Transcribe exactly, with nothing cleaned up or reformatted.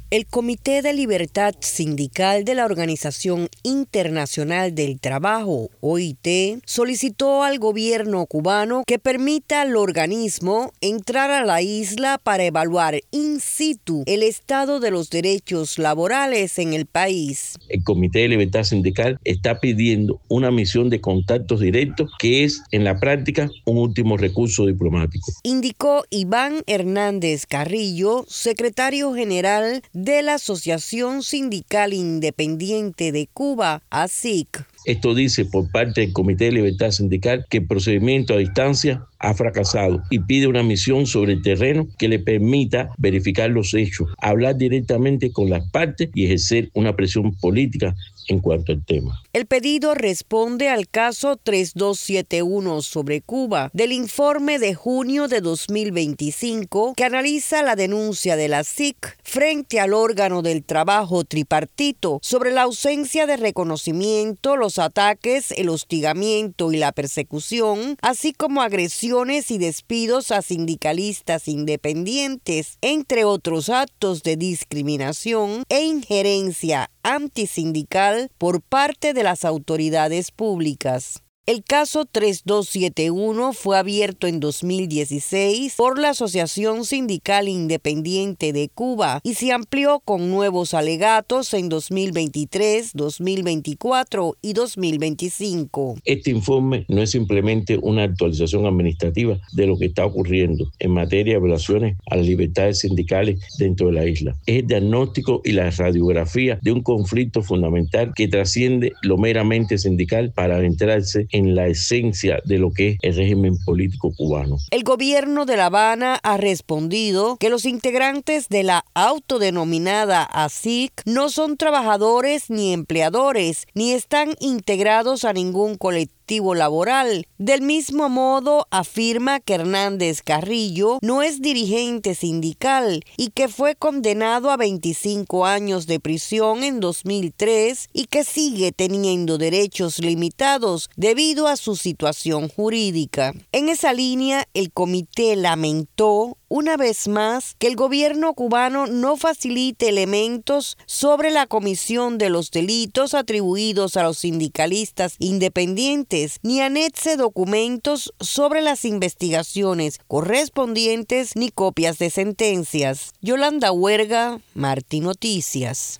El Comité de Libertad Sindical de la Organización Internacional del Trabajo, O I T, solicitó al gobierno cubano que permita al organismo entrar a la isla para evaluar in situ el estado de los derechos laborales en el país. El Comité de Libertad Sindical está pidiendo una misión de contactos directos que es, en la práctica, un último recurso diplomático. Indicó Iván Hernández Carrillo, secretario general de la Asociación Sindical Independiente de Cuba, A S I C. Esto dice por parte del Comité de Libertad Sindical que el procedimiento a distancia ha fracasado y pide una misión sobre el terreno que le permita verificar los hechos, hablar directamente con las partes y ejercer una presión política en cuanto al tema. El pedido responde al caso tres dos siete uno sobre Cuba del informe de junio de dos mil veinticinco que analiza la denuncia de la S I C frente al órgano del trabajo tripartito sobre la ausencia de reconocimiento, los ataques, el hostigamiento y la persecución, así como agresiones y despidos a sindicalistas independientes, entre otros actos de discriminación e injerencia antisindical por parte de las autoridades públicas. El caso tres dos siete uno fue abierto en dos mil dieciséis por la Asociación Sindical Independiente de Cuba y se amplió con nuevos alegatos en dos mil veintitrés, dos mil veinticuatro y dos mil veinticinco. Este informe no es simplemente una actualización administrativa de lo que está ocurriendo en materia de violaciones a las libertades sindicales dentro de la isla. Es el diagnóstico y la radiografía de un conflicto fundamental que trasciende lo meramente sindical para adentrarse en en la esencia de lo que es el régimen político cubano. El gobierno de La Habana ha respondido que los integrantes de la autodenominada A S I C no son trabajadores ni empleadores, ni están integrados a ningún colectivo laboral. Del mismo modo, afirma que Hernández Carrillo no es dirigente sindical y que fue condenado a veinticinco años de prisión en dos mil tres y que sigue teniendo derechos limitados debido a su situación jurídica. En esa línea, el comité lamentó una vez más que el gobierno cubano no facilite elementos sobre la comisión de los delitos atribuidos a los sindicalistas independientes, ni anexe documentos sobre las investigaciones correspondientes ni copias de sentencias. Yolanda Huerga, Martí Noticias.